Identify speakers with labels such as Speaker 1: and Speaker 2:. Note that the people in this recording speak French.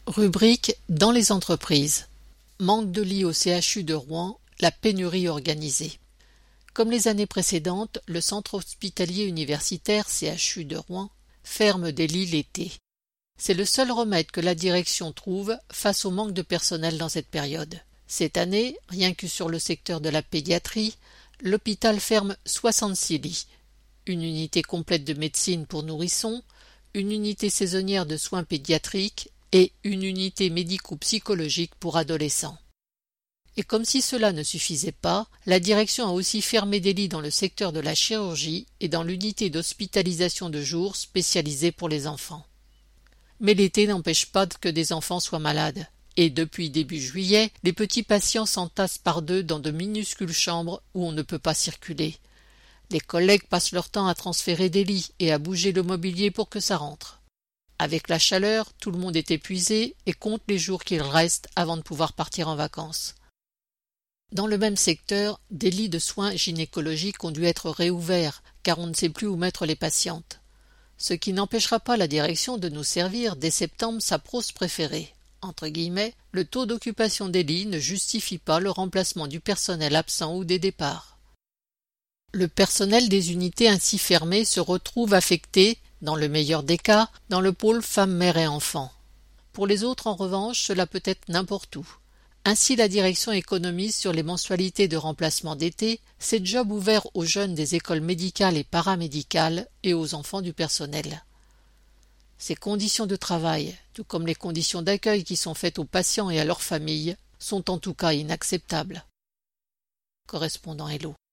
Speaker 1: Rubrique dans les entreprises. Manque de lits au CHU de Rouen, la pénurie organisée. Comme les années précédentes, le centre hospitalier universitaire CHU de Rouen ferme des lits l'été. C'est le seul remède que la direction trouve face au manque de personnel dans cette période. Cette année, rien que sur le secteur de la pédiatrie, l'hôpital ferme 66 lits, une unité complète de médecine pour nourrissons, une unité saisonnière de soins pédiatriques et une unité médico-psychologique pour adolescents. Et comme si cela ne suffisait pas, la direction a aussi fermé des lits dans le secteur de la chirurgie et dans l'unité d'hospitalisation de jour spécialisée pour les enfants. Mais l'été n'empêche pas que des enfants soient malades. Et depuis début juillet, les petits patients s'entassent par deux dans de minuscules chambres où on ne peut pas circuler. Les collègues passent leur temps à transférer des lits et à bouger le mobilier pour que ça rentre. Avec la chaleur, tout le monde est épuisé et compte les jours qu'il reste avant de pouvoir partir en vacances. Dans le même secteur, des lits de soins gynécologiques ont dû être réouverts car on ne sait plus où mettre les patientes. Ce qui n'empêchera pas la direction de nous servir dès septembre sa prose préférée. Entre guillemets, le taux d'occupation des lits ne justifie pas le remplacement du personnel absent ou des départs. Le personnel des unités ainsi fermées se retrouve affecté, dans le meilleur des cas, dans le pôle femmes, mères et enfants. Pour les autres, en revanche, cela peut être n'importe où. Ainsi, la direction économise sur les mensualités de remplacement d'été, ces jobs ouverts aux jeunes des écoles médicales et paramédicales et aux enfants du personnel. Ces conditions de travail, tout comme les conditions d'accueil qui sont faites aux patients et à leurs familles, sont en tout cas inacceptables. Correspondant Hello.